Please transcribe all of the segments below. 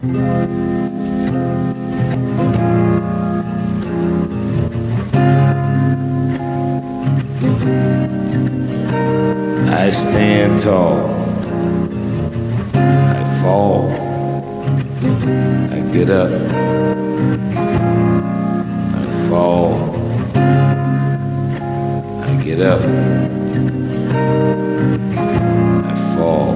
I stand tall, I fall, I get up, I fall, I get up, I fall,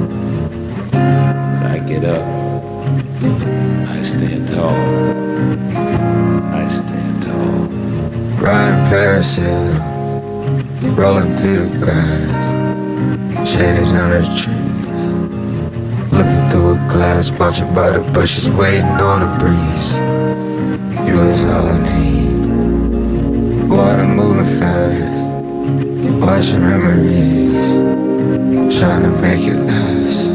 but I get up, I stand tall, I stand tall. Riding parasail, rolling through the grass, shaded under the trees, looking through a glass, watching by the bushes, waiting on the breeze. You is all I need. Water moving fast, watching memories, trying to make it last.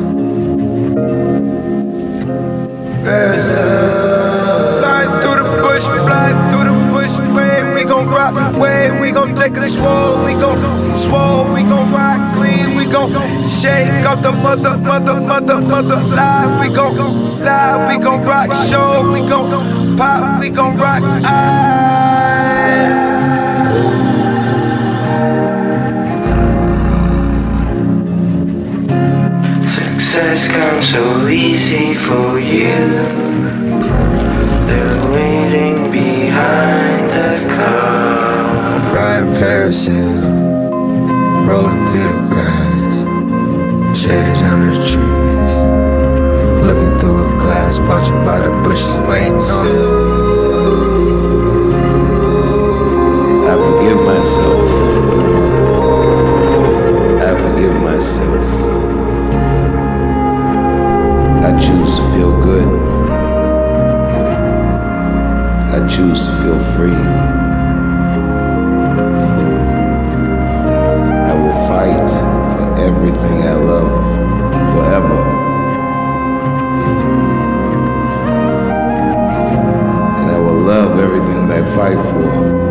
Parasail, flying through the bush, flying through the bush. Way we gon' rock, way we gon' take a swole, we gon' ride clean, we gon' shake off the mother lie. We gon' rock show, we gon' pop, we gon' rock Success comes so easy for you. They're waiting behind the car. Riding parasail, rolling through the grass, shaded under the trees, looking through a glass, watching by the bushes, waiting on. I forgive myself. I forgive myself. I choose to feel good. I choose to feel free. I will fight for everything I love forever. And I will love everything that I fight for.